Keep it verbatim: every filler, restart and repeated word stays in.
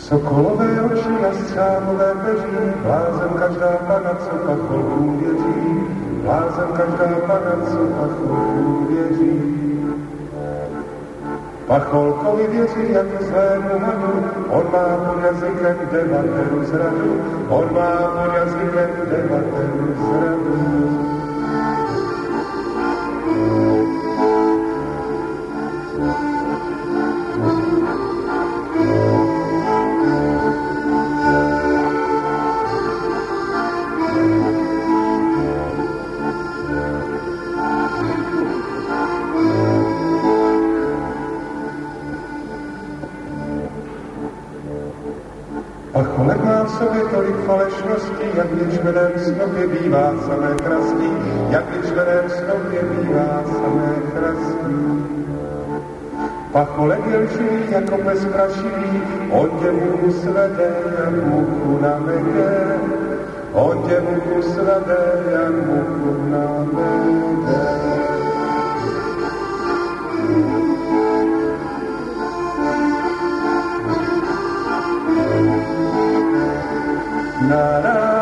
Sokolové oči a střámové peří, blázen každá pana, co pacholkům věří, blázen každá pana, co pacholkům věří. Pacholkovi věří jako zlému hadu, on má pod jazykem devateru zradu, on má pod jazykem devateru zradu. Pacholek má v sobě tolik falešností, jak v ječmeném snopě bývá samé chrastí, jak v ječmeném snopě bývá samé chrastí. Pacholek je lživý jako pes prašivý, on tě muchu svede, jak muchu na mede, on tě muchu svede, jak muchu na mede. Na, na,